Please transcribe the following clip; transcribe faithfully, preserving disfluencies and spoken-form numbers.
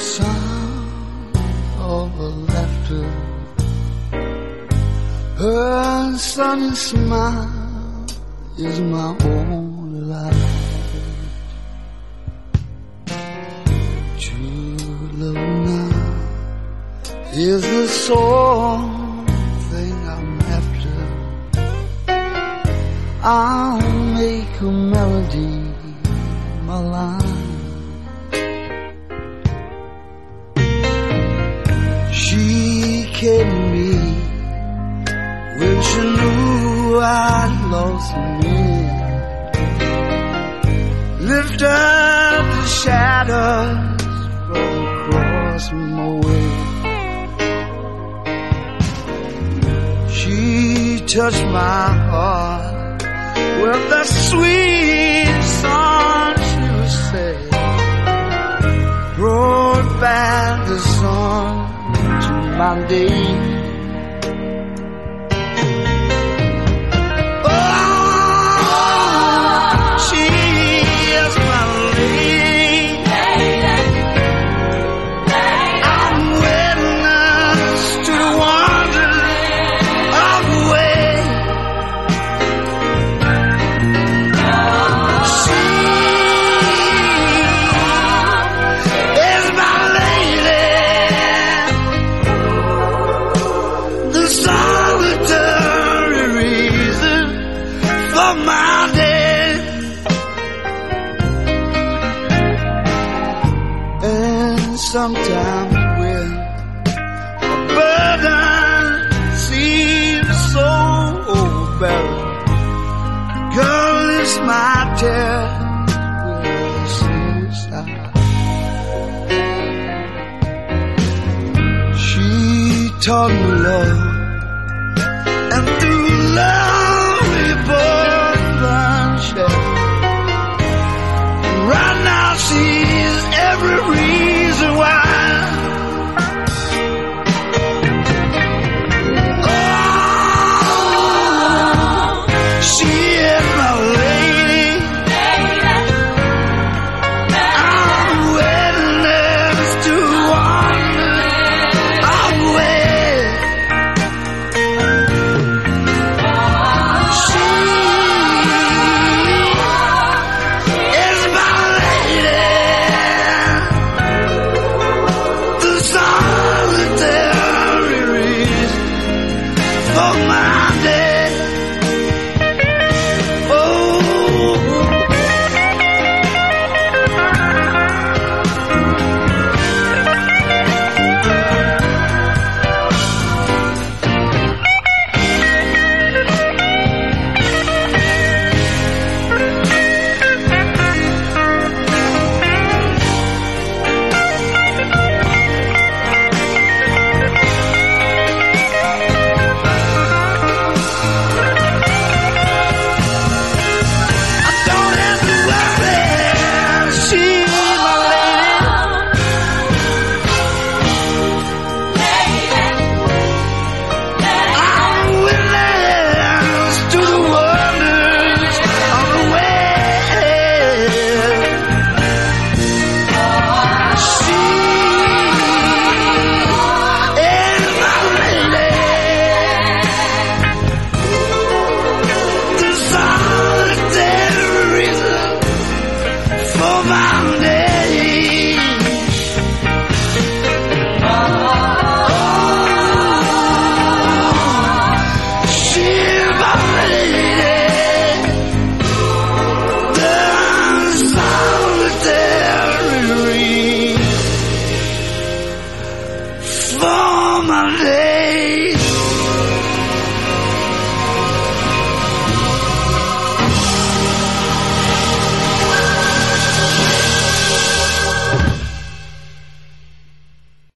sound of her laughter, her sunny smile is my only life. True love now is the sole thing I'm after. I'll make a melody my line. She came to me when she knew I'd lost me. Lift up the shadows from across my way. She touched my heart with the sweet song she would say, brought back the sun to my day. Sometimes when a burden seems so overbearing, girl, it's my tale with a suicide. She taught me love, and through love